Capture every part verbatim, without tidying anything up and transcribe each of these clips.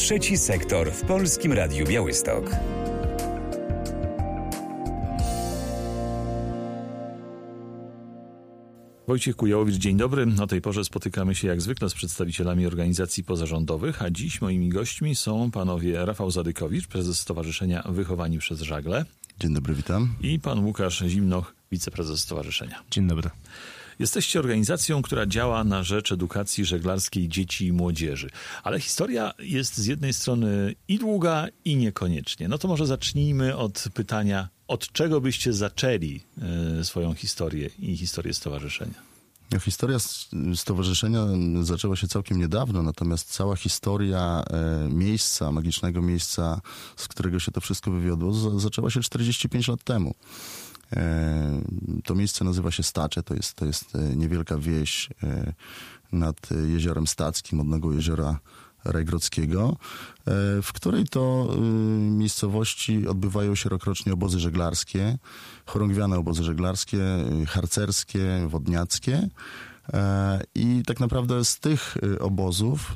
Trzeci sektor w Polskim Radiu Białystok. Wojciech Kujałowicz, dzień dobry. O tej porze spotykamy się jak zwykle z przedstawicielami organizacji pozarządowych, a dziś moimi gośćmi są panowie Rafał Zadykowicz, prezes Stowarzyszenia Wychowani przez Żagle. Dzień dobry, witam. I pan Łukasz Zimnoch, wiceprezes stowarzyszenia. Dzień dobry. Jesteście organizacją, która działa na rzecz edukacji żeglarskiej dzieci i młodzieży. Ale historia jest z jednej strony i długa, i niekoniecznie. No to może zacznijmy od pytania, od czego byście zaczęli y, swoją historię i historię stowarzyszenia? No, historia stowarzyszenia zaczęła się całkiem niedawno, natomiast cała historia e, miejsca, magicznego miejsca, z którego się to wszystko wywiodło, z, zaczęła się czterdzieści pięć lat temu. E, to miejsce nazywa się Stacze, to jest, to jest niewielka wieś e, nad jeziorem Stackim, odnogą jeziora Rajgrodzkiego, w której to miejscowości odbywają się rokrocznie obozy żeglarskie, chorągwiane obozy żeglarskie, harcerskie, wodniackie. I tak naprawdę z tych obozów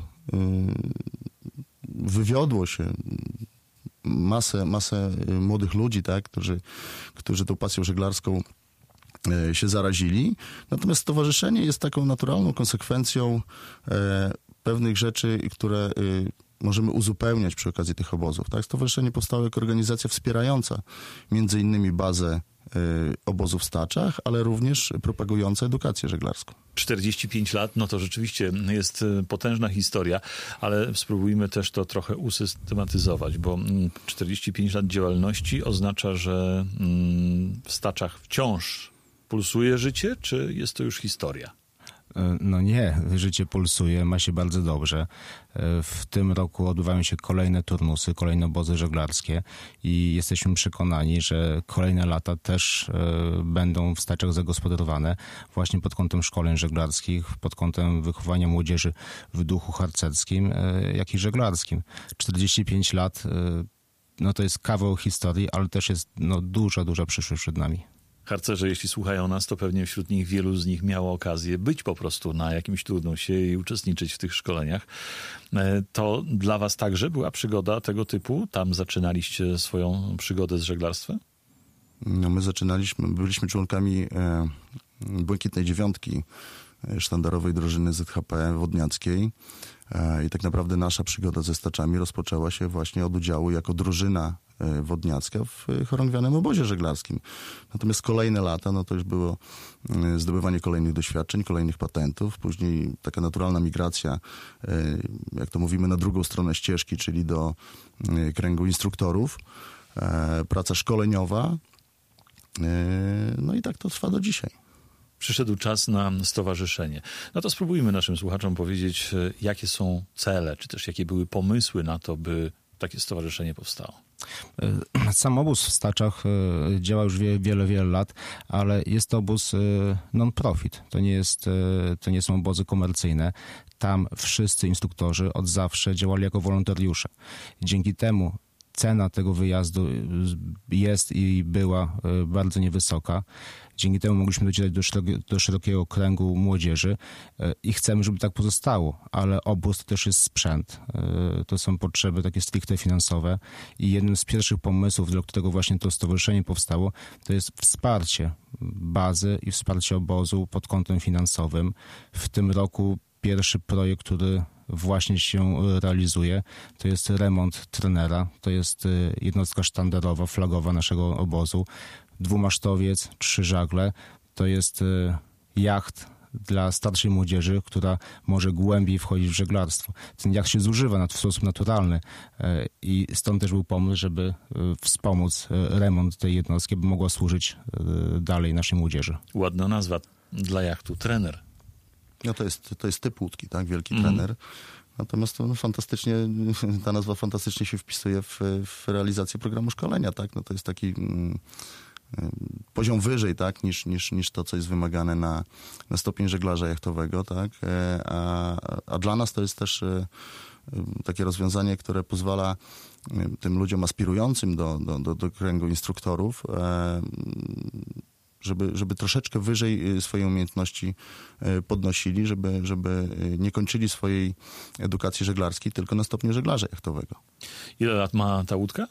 wywiodło się masę, masę młodych ludzi, tak, którzy, którzy tą pasją żeglarską się zarazili. Natomiast stowarzyszenie jest taką naturalną konsekwencją pewnych rzeczy, które y, możemy uzupełniać przy okazji tych obozów. Tak? Stowarzyszenie powstało jako organizacja wspierająca między innymi bazę y, obozów w Staczach, ale również propagująca edukację żeglarską. czterdzieści pięć lat, no to rzeczywiście jest potężna historia, ale spróbujmy też to trochę usystematyzować, bo czterdzieści pięć lat działalności oznacza, że w Staczach wciąż pulsuje życie, czy jest to już historia? No nie, życie pulsuje, ma się bardzo dobrze. W tym roku odbywają się kolejne turnusy, kolejne obozy żeglarskie i jesteśmy przekonani, że kolejne lata też będą w Staczach zagospodarowane właśnie pod kątem szkoleń żeglarskich, pod kątem wychowania młodzieży w duchu harcerskim, jak i żeglarskim. czterdzieści pięć lat, no to jest kawał historii, ale też jest no, duża, duża przyszłość przed nami. Harcerze, jeśli słuchają nas, to pewnie wśród nich wielu z nich miało okazję być po prostu na jakimś turnusie i uczestniczyć w tych szkoleniach. To dla was także była przygoda tego typu? Tam zaczynaliście swoją przygodę z żeglarstwem? No my zaczynaliśmy, byliśmy członkami e, Błękitnej Dziewiątki, sztandarowej drużyny Z H P wodniackiej e, i tak naprawdę nasza przygoda ze Staczami rozpoczęła się właśnie od udziału jako drużyna wodniacka w chorągwianym obozie żeglarskim. Natomiast kolejne lata, no to już było zdobywanie kolejnych doświadczeń, kolejnych patentów, później taka naturalna migracja, jak to mówimy, na drugą stronę ścieżki, czyli do kręgu instruktorów, praca szkoleniowa, no i tak to trwa do dzisiaj. Przyszedł czas na stowarzyszenie. No to spróbujmy naszym słuchaczom powiedzieć, jakie są cele, czy też jakie były pomysły na to, by takie stowarzyszenie powstało. Sam obóz w Staczach działa już wiele, wiele lat, ale jest to obóz non-profit. To nie jest, to nie są obozy komercyjne. Tam wszyscy instruktorzy od zawsze działali jako wolontariusze. Dzięki temu cena tego wyjazdu jest i była bardzo niewysoka. Dzięki temu mogliśmy docierać do, szerokiego, do szerokiego kręgu młodzieży i chcemy, żeby tak pozostało, ale obóz to też jest sprzęt. To są potrzeby takie stricte finansowe i jednym z pierwszych pomysłów, dla którego właśnie to stowarzyszenie powstało, to jest wsparcie bazy i wsparcie obozu pod kątem finansowym. W tym roku pierwszy projekt, który właśnie się realizuje, to jest remont trenera, to jest jednostka sztandarowa, flagowa naszego obozu, dwumasztowiec, trzy żagle, to jest jacht dla starszej młodzieży, która może głębiej wchodzić w żeglarstwo. Ten jacht się zużywa w sposób naturalny i stąd też był pomysł, żeby wspomóc remont tej jednostki, by mogła służyć dalej naszej młodzieży. Ładna nazwa dla jachtu, trener. No to jest, to jest typ łódki, tak? Wielki mm. trener. Natomiast to no, fantastycznie, ta nazwa fantastycznie się wpisuje w, w realizację programu szkolenia, tak? No to jest taki mm, poziom wyżej, tak? Niż, niż, niż to, co jest wymagane na, na stopień żeglarza jachtowego, tak? A, a dla nas to jest też takie rozwiązanie, które pozwala tym ludziom aspirującym do, do, do, do kręgu instruktorów żeby, żeby troszeczkę wyżej swoje umiejętności podnosili, żeby, żeby nie kończyli swojej edukacji żeglarskiej tylko na stopniu żeglarza jachtowego. Ile lat ma ta łódka?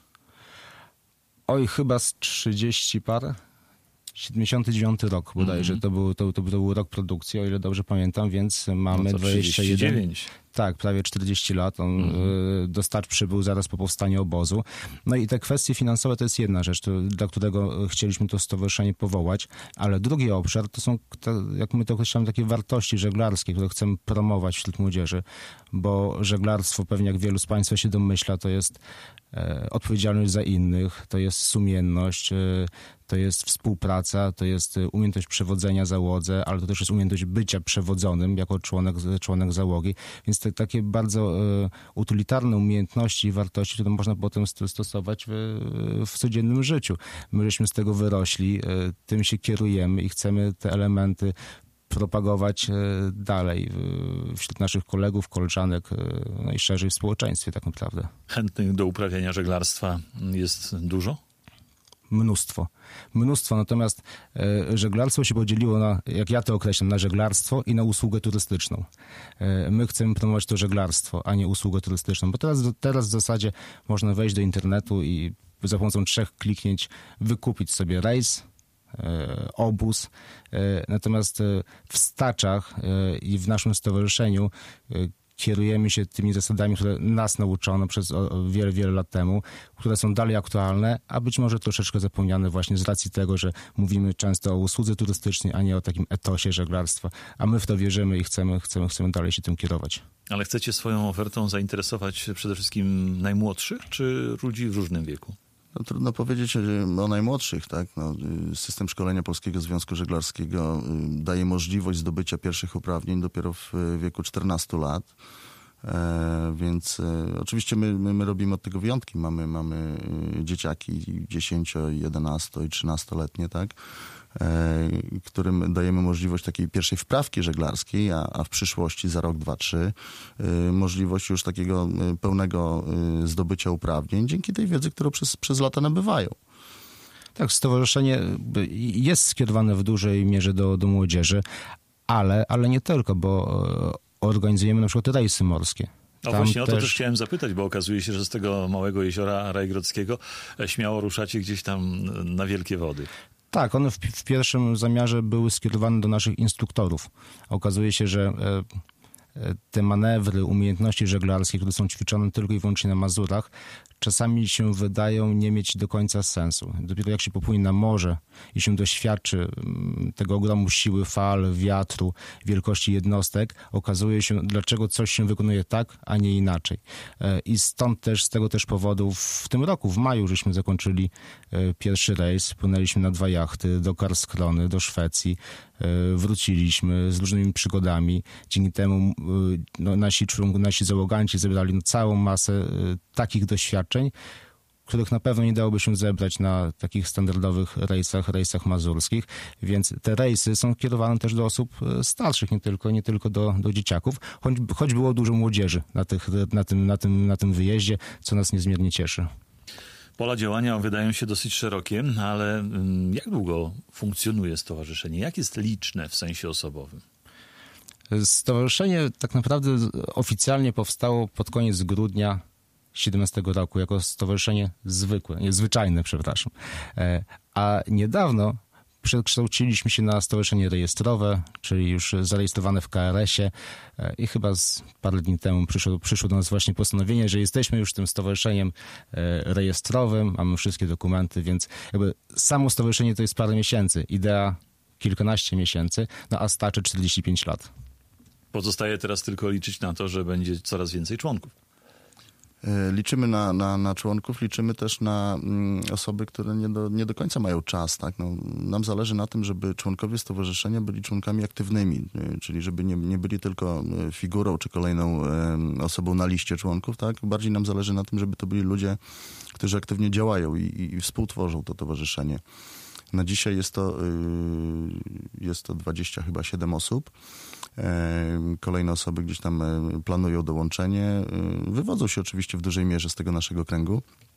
Oj, chyba z trzydzieści parę. siedemdziesiąty dziewiąty rok bodajże, mm-hmm. to, był, to, to był rok produkcji, o ile dobrze pamiętam, więc mamy no dwadzieścia jeden. trzydzieści dziewięć. Tak, prawie czterdzieści lat. On mm. do Stacz przybył zaraz po powstaniu obozu. No i te kwestie finansowe to jest jedna rzecz, to, dla którego chcieliśmy to stowarzyszenie powołać, ale drugi obszar to są, te, jak my to określamy, takie wartości żeglarskie, które chcemy promować wśród młodzieży, bo żeglarstwo, pewnie jak wielu z Państwa się domyśla, to jest e, odpowiedzialność za innych, to jest sumienność, e, to jest współpraca, to jest umiejętność przewodzenia załodze, ale to też jest umiejętność bycia przewodzonym jako członek, członek załogi. Więc te takie bardzo e, utylitarne umiejętności i wartości, które można potem stosować w, w codziennym życiu. My żeśmy z tego wyrośli, e, tym się kierujemy i chcemy te elementy propagować e, dalej e, wśród naszych kolegów, koleżanek, e, no i szerzej w społeczeństwie tak naprawdę. Chętnych do uprawiania żeglarstwa jest dużo? Mnóstwo. Mnóstwo, natomiast e, żeglarstwo się podzieliło na, jak ja to określam, na żeglarstwo i na usługę turystyczną. E, my chcemy promować to żeglarstwo, a nie usługę turystyczną, bo teraz, teraz w zasadzie można wejść do internetu i za pomocą trzech kliknięć wykupić sobie rejs, e, obóz. E, natomiast e, w Staczach e, i w naszym stowarzyszeniu e, kierujemy się tymi zasadami, które nas nauczono przez wiele, wiele lat temu, które są dalej aktualne, a być może troszeczkę zapomniane właśnie z racji tego, że mówimy często o usłudze turystycznej, a nie o takim etosie żeglarstwa. A my w to wierzymy i chcemy, chcemy, chcemy dalej się tym kierować. Ale chcecie swoją ofertą zainteresować przede wszystkim najmłodszych, czy ludzi w różnym wieku? No, trudno powiedzieć o najmłodszych, tak? No, system szkolenia Polskiego Związku Żeglarskiego daje możliwość zdobycia pierwszych uprawnień dopiero w wieku czternastu lat. E, więc e, oczywiście my, my, my robimy od tego wyjątki. Mamy, mamy dzieciaki dziesięcio-, jedenasto- i trzynastoletnie, tak? E, którym dajemy możliwość takiej pierwszej wprawki żeglarskiej, a, a w przyszłości za rok, dwa, trzy e, możliwość już takiego pełnego e, zdobycia uprawnień dzięki tej wiedzy, którą przez, przez lata nabywają. Tak, stowarzyszenie jest skierowane w dużej mierze do, do młodzieży, ale, ale nie tylko, bo organizujemy na przykład rejsy morskie. No Tam właśnie o to też... też chciałem zapytać, bo okazuje się, że z tego małego jeziora Rajgrodzkiego śmiało ruszacie gdzieś tam na wielkie wody. Tak, one w, w pierwszym zamiarze były skierowane do naszych instruktorów. Okazuje się, że e, te manewry, umiejętności żeglarskie, które są ćwiczone tylko i wyłącznie na Mazurach, czasami się wydają nie mieć do końca sensu. Dopiero jak się popłynie na morze i się doświadczy tego ogromu siły fal, wiatru, wielkości jednostek, okazuje się, dlaczego coś się wykonuje tak, a nie inaczej. I stąd też, z tego też powodu w tym roku, w maju, żeśmy zakończyli pierwszy rejs, płynęliśmy na dwa jachty do Karskrony, do Szwecji, wróciliśmy z różnymi przygodami. Dzięki temu no, nasi, nasi załoganci zebrali no, całą masę takich doświadczeń, których na pewno nie dałoby się zebrać na takich standardowych rejsach, rejsach mazurskich, więc te rejsy są kierowane też do osób starszych, nie tylko, nie tylko do, do dzieciaków, choć, choć było dużo młodzieży na, tych, na, tym, na, tym, na tym wyjeździe, co nas niezmiernie cieszy. Pola działania wydają się dosyć szerokie, ale jak długo funkcjonuje stowarzyszenie? Jak jest liczne w sensie osobowym? Stowarzyszenie tak naprawdę oficjalnie powstało pod koniec grudnia siedemnastego roku jako stowarzyszenie zwykłe, nie, zwyczajne, przepraszam. A niedawno przekształciliśmy się na stowarzyszenie rejestrowe, czyli już zarejestrowane w K R S-ie i chyba z parę dni temu przyszło, przyszło do nas właśnie postanowienie, że jesteśmy już tym stowarzyszeniem rejestrowym, mamy wszystkie dokumenty, więc jakby samo stowarzyszenie to jest parę miesięcy, idea kilkanaście miesięcy, no a Stacze czterdzieści pięć lat. Pozostaje teraz tylko liczyć na to, że będzie coraz więcej członków. Liczymy na, na, na członków, liczymy też na mm, osoby, które nie do, nie do końca mają czas. Tak? No, nam zależy na tym, żeby członkowie stowarzyszenia byli członkami aktywnymi, czyli żeby nie, nie byli tylko figurą czy kolejną e, osobą na liście członków. Tak? Bardziej nam zależy na tym, żeby to byli ludzie, którzy aktywnie działają i, i, i współtworzą to towarzyszenie. Na dzisiaj jest to, jest to dwadzieścia chyba siedem osób. Kolejne osoby gdzieś tam planują dołączenie. Wywodzą się oczywiście w dużej mierze z tego naszego kręgu.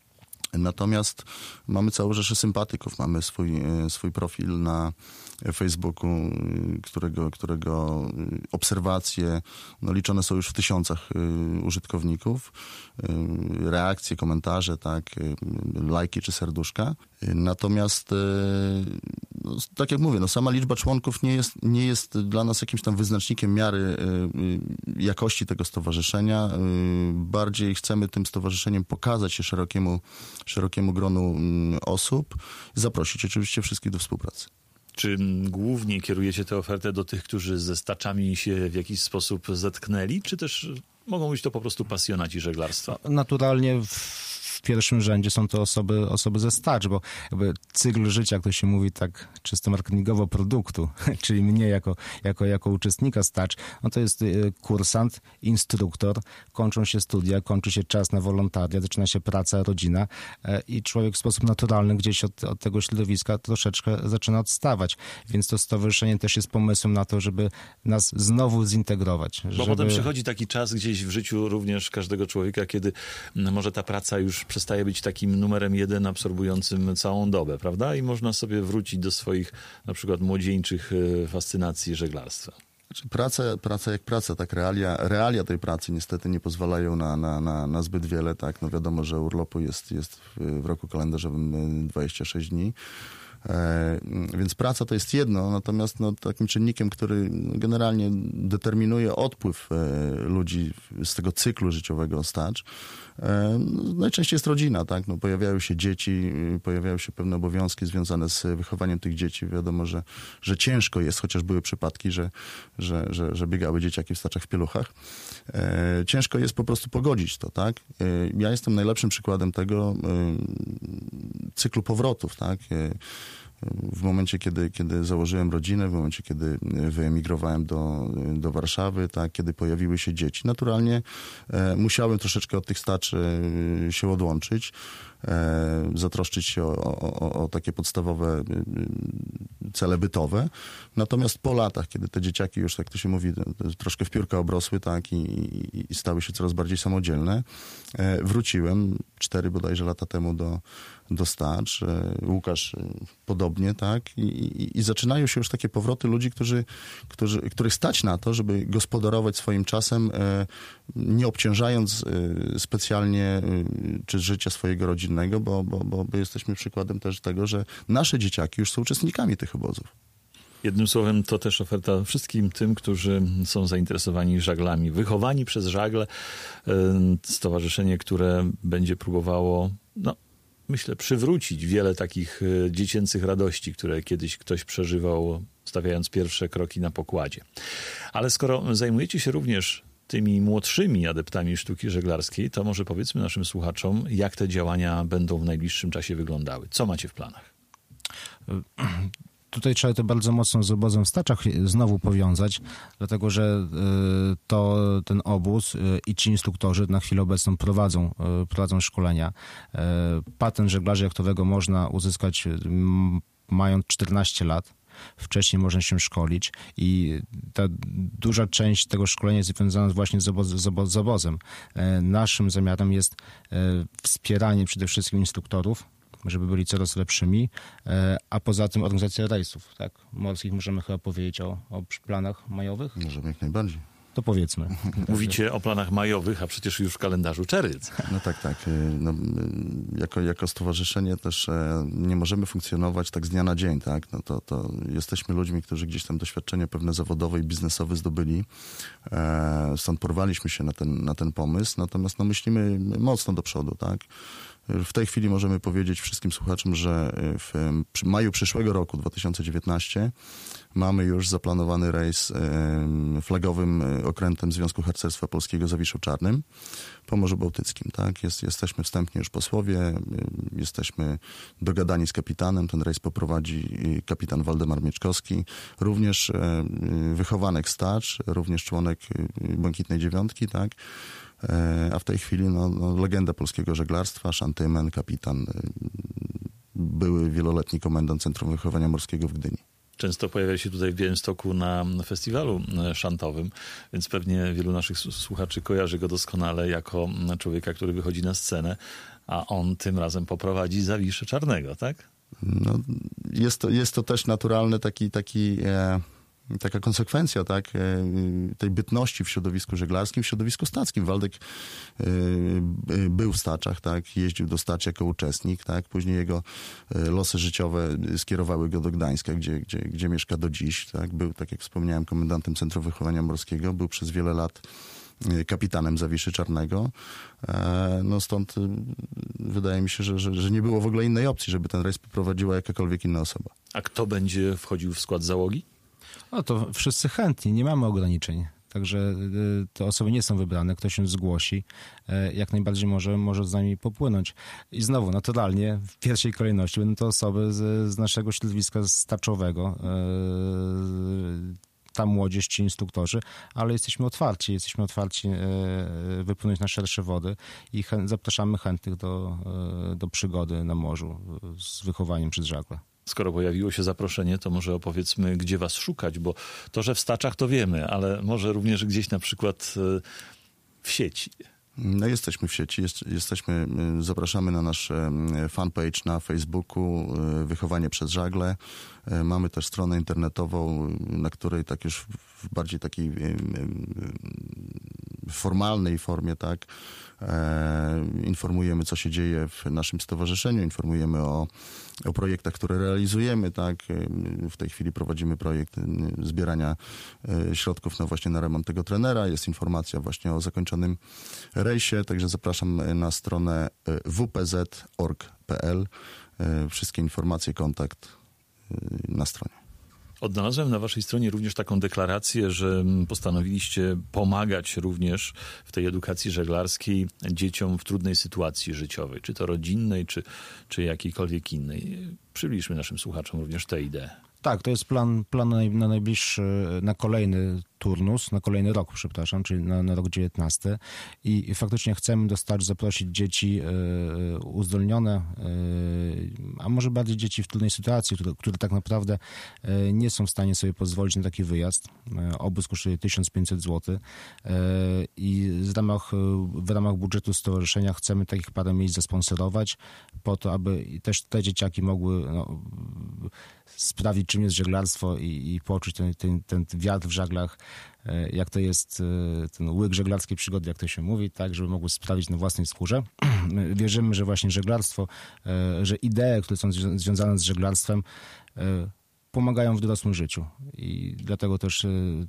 Natomiast mamy całą rzeszę sympatyków. Mamy swój, swój profil na Facebooku, którego, którego obserwacje no, liczone są już w tysiącach użytkowników. Reakcje, komentarze, tak, lajki czy serduszka. Natomiast no, tak jak mówię, no, sama liczba członków nie jest, nie jest dla nas jakimś tam wyznacznikiem miary jakości tego stowarzyszenia. Bardziej chcemy tym stowarzyszeniem pokazać się szerokiemu, szerokiemu gronu osób i zaprosić oczywiście wszystkich do współpracy. Czy głównie kierujecie tę ofertę do tych, którzy ze staczami się w jakiś sposób zetknęli, czy też mogą być to po prostu pasjonaci żeglarstwa? Naturalnie w w pierwszym rzędzie są to osoby, osoby ze stacz, bo jakby cykl życia, jak to się mówi tak czysto marketingowo, produktu, czyli mnie jako, jako, jako uczestnika stacz, no to jest kursant, instruktor, kończą się studia, kończy się czas na wolontariat, zaczyna się praca, rodzina i człowiek w sposób naturalny gdzieś od, od tego środowiska troszeczkę zaczyna odstawać. Więc to stowarzyszenie też jest pomysłem na to, żeby nas znowu zintegrować. Bo żeby... potem przychodzi taki czas gdzieś w życiu również każdego człowieka, kiedy może ta praca już przestaje być takim numerem jeden absorbującym całą dobę, prawda? I można sobie wrócić do swoich na przykład młodzieńczych fascynacji żeglarstwa. Znaczy, praca, praca jak praca, tak realia, realia tej pracy niestety nie pozwalają na, na, na, na zbyt wiele, tak? No wiadomo, że urlopu jest, jest w, w roku kalendarzowym dwadzieścia sześć dni. E, więc praca to jest jedno, natomiast no, takim czynnikiem, który generalnie determinuje odpływ e, ludzi z tego cyklu życiowego stacz, e, no, najczęściej jest rodzina, tak? No, pojawiają się dzieci, pojawiają się pewne obowiązki związane z wychowaniem tych dzieci. Wiadomo, że, że ciężko jest, chociaż były przypadki, że, że, że, że biegały dzieciaki w staczach w pieluchach. E, ciężko jest po prostu pogodzić to, tak? E, ja jestem najlepszym przykładem tego e, cyklu powrotów, tak? E, W momencie, kiedy, kiedy założyłem rodzinę, w momencie, kiedy wyemigrowałem do, do Warszawy, tak, kiedy pojawiły się dzieci, naturalnie e, musiałem troszeczkę od tych staczy e, się odłączyć, e, zatroszczyć się o, o, o takie podstawowe e, cele bytowe. Natomiast po latach, kiedy te dzieciaki już, jak to się mówi, troszkę w piórka obrosły, tak, i, i, i stały się coraz bardziej samodzielne, e, wróciłem cztery bodajże lata temu do do stacz, Łukasz podobnie, tak, I, i, i zaczynają się już takie powroty ludzi, którzy, którzy, których stać na to, żeby gospodarować swoim czasem, e, nie obciążając e, specjalnie e, czy życia swojego rodzinnego, bo, bo, bo, bo jesteśmy przykładem też tego, że nasze dzieciaki już są uczestnikami tych obozów. Jednym słowem, to też oferta wszystkim tym, którzy są zainteresowani żaglami. Wychowani przez żagle, e, stowarzyszenie, które będzie próbowało, no, myślę, przywrócić wiele takich dziecięcych radości, które kiedyś ktoś przeżywał, stawiając pierwsze kroki na pokładzie. Ale skoro zajmujecie się również tymi młodszymi adeptami sztuki żeglarskiej, to może powiedzmy naszym słuchaczom, jak te działania będą w najbliższym czasie wyglądały. Co macie w planach? Tutaj trzeba to bardzo mocno z obozem w Staczach znowu powiązać, dlatego że to ten obóz i ci instruktorzy na chwilę obecną prowadzą, prowadzą szkolenia. Patent żeglarza jachtowego można uzyskać mając czternaście lat. Wcześniej można się szkolić i ta duża część tego szkolenia jest związana właśnie z, oboz, z, oboz, z obozem. Naszym zamiarem jest wspieranie przede wszystkim instruktorów, żeby byli coraz lepszymi, a poza tym organizacja rejsów, tak? Morskich. Możemy chyba powiedzieć o, o planach majowych? Możemy jak najbardziej. To powiedzmy. Mówicie o planach majowych, a przecież już w kalendarzu czerwiec. No tak, tak. No, jako, jako stowarzyszenie też nie możemy funkcjonować tak z dnia na dzień, tak? No to, to jesteśmy ludźmi, którzy gdzieś tam doświadczenie pewne zawodowe i biznesowe zdobyli. Stąd porwaliśmy się na ten, na ten pomysł, natomiast no, myślimy mocno do przodu, tak? W tej chwili możemy powiedzieć wszystkim słuchaczom, że w maju przyszłego roku, dwa tysiące dziewiętnastego, mamy już zaplanowany rejs flagowym okrętem Związku Harcerstwa Polskiego Zawiszu Czarnym po Morzu Bałtyckim. Tak? Jest, jesteśmy wstępnie już posłowie, jesteśmy dogadani z kapitanem. Ten rejs poprowadzi kapitan Waldemar Mieczkowski, również wychowanek stacz, również członek Błękitnej Dziewiątki, tak? A w tej chwili no, no, legenda polskiego żeglarstwa, Szantymen, kapitan, były wieloletni komendant Centrum Wychowania Morskiego w Gdyni. często pojawia się tutaj w Białymstoku na festiwalu szantowym, więc pewnie wielu naszych słuchaczy kojarzy go doskonale jako człowieka, który wychodzi na scenę, a on tym razem poprowadzi Zawiszę Czarnego, tak? No, jest to, jest to też naturalny taki, taki e, taka konsekwencja, tak, e, tej bytności w środowisku żeglarskim, w środowisku stackim. Waldek e, był w Staczach, tak, jeździł do Stacz jako uczestnik, tak, później jego e, losy życiowe skierowały go do Gdańska, gdzie, gdzie, gdzie mieszka do dziś, tak, był, tak jak wspomniałem, komendantem Centrum Wychowania Morskiego, był przez wiele lat kapitanem Zawiszy Czarnego. No stąd wydaje mi się, że, że, że nie było w ogóle innej opcji, żeby ten rejs poprowadziła jakakolwiek inna osoba. A kto będzie wchodził w skład załogi? No to wszyscy chętni, nie mamy ograniczeń. Także te osoby nie są wybrane, ktoś się zgłosi, jak najbardziej może, może z nami popłynąć. I znowu, naturalnie, w pierwszej kolejności będą to osoby z, z naszego środowiska staczowego, ta młodzież, ci instruktorzy, ale jesteśmy otwarci, jesteśmy otwarci wypłynąć na szersze wody i chę- zapraszamy chętnych do, do przygody na morzu z wychowaniem przez żagle. Skoro pojawiło się zaproszenie, to może opowiedzmy, gdzie was szukać, bo to, że w Staczach to wiemy, ale może również gdzieś na przykład w sieci. No jesteśmy w sieci, jest, jesteśmy, zapraszamy na nasz fanpage na Facebooku Wychowanie przez Żagle. Mamy też stronę internetową, na której tak już w bardziej takiej formalnej formie, tak, informujemy, co się dzieje w naszym stowarzyszeniu, informujemy o, o projektach, które realizujemy, tak. W tej chwili prowadzimy projekt zbierania środków na właśnie na remont tego trenera. Jest informacja właśnie o zakończonym rejsie, także zapraszam na stronę w p z kropka org kropka p l. Wszystkie informacje, kontakt na stronie. Odnalazłem na waszej stronie również taką deklarację, że postanowiliście pomagać również w tej edukacji żeglarskiej dzieciom w trudnej sytuacji życiowej, czy to rodzinnej, czy, czy jakiejkolwiek innej. Przybliżmy naszym słuchaczom również tę ideę. Tak, to jest plan, plan na najbliższy, na kolejny turnus, na kolejny rok, przepraszam, czyli na, na rok dziewiętnasty i faktycznie chcemy do Stacz zaprosić dzieci y, uzdolnione, y, a może bardziej dzieci w trudnej sytuacji, które, które tak naprawdę y, nie są w stanie sobie pozwolić na taki wyjazd. Y, obóz kosztuje tysiąc pięćset złotych y, i w ramach, w ramach budżetu stowarzyszenia chcemy takich parę miejsc zasponsorować po to, aby też te dzieciaki mogły no, sprawić, czym jest żeglarstwo i, i poczuć ten, ten, ten wiatr w żaglach, jak to jest ten łyk żeglarskiej przygody, jak to się mówi, tak, żeby mogły sprawić na własnej skórze. Wierzymy, że właśnie żeglarstwo, że idee, które są związane z żeglarstwem, pomagają w dorosłym życiu i dlatego też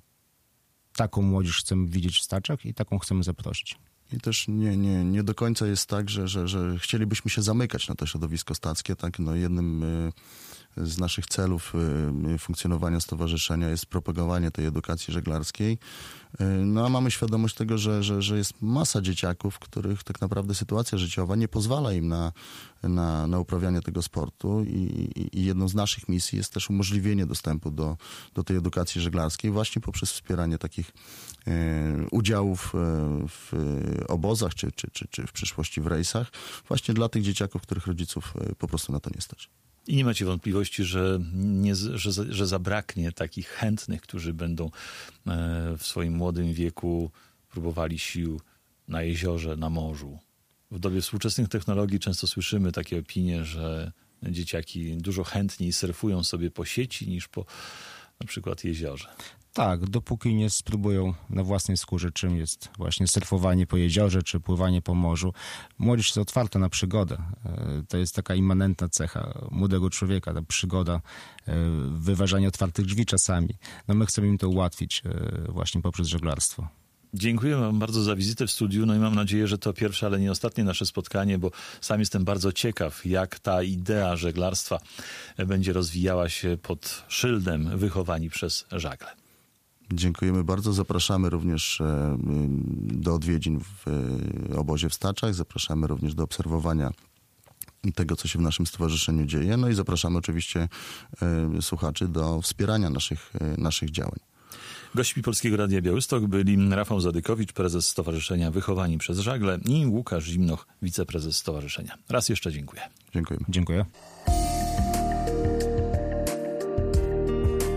taką młodzież chcemy widzieć w Staczach i taką chcemy zaprosić. I też nie, nie, nie do końca jest tak, że, że, że chcielibyśmy się zamykać na to środowisko stackie. Tak? No jednym z naszych celów funkcjonowania stowarzyszenia jest propagowanie tej edukacji żeglarskiej. No a mamy świadomość tego, że, że, że jest masa dzieciaków, których tak naprawdę sytuacja życiowa nie pozwala im na, na, na uprawianie tego sportu i, i jedną z naszych misji jest też umożliwienie dostępu do, do tej edukacji żeglarskiej właśnie poprzez wspieranie takich e, udziałów w obozach czy, czy, czy, czy w przyszłości w rejsach właśnie dla tych dzieciaków, których rodziców po prostu na to nie stać. I nie macie wątpliwości, że, nie, że, że zabraknie takich chętnych, którzy będą w swoim młodym wieku próbowali sił na jeziorze, na morzu. W dobie współczesnych technologii często słyszymy takie opinie, że dzieciaki dużo chętniej surfują sobie po sieci niż po na przykład jeziorze. Tak, dopóki nie spróbują na własnej skórze, czym jest właśnie surfowanie po jeziorze, czy pływanie po morzu. Młodzież jest otwarta na przygodę. To jest taka immanentna cecha młodego człowieka, ta przygoda, wyważanie otwartych drzwi czasami. No my chcemy im to ułatwić właśnie poprzez żeglarstwo. Dziękuję wam bardzo za wizytę w studiu, no i mam nadzieję, że to pierwsze, ale nie ostatnie nasze spotkanie, bo sam jestem bardzo ciekaw, jak ta idea żeglarstwa będzie rozwijała się pod szyldem Wychowani przez Żagle. Dziękujemy bardzo. Zapraszamy również do odwiedzin w obozie w Staczach. Zapraszamy również do obserwowania tego, co się w naszym stowarzyszeniu dzieje. No i zapraszamy oczywiście słuchaczy do wspierania naszych, naszych działań. Gośćmi Polskiego Radia Białystok byli Rafał Zadykowicz, prezes Stowarzyszenia Wychowani przez Żagle i Łukasz Zimnoch, wiceprezes stowarzyszenia. Raz jeszcze dziękuję. Dziękujemy. Dziękuję.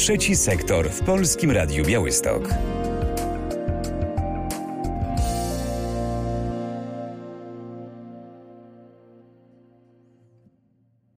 Trzeci sektor w Polskim Radiu Białystok.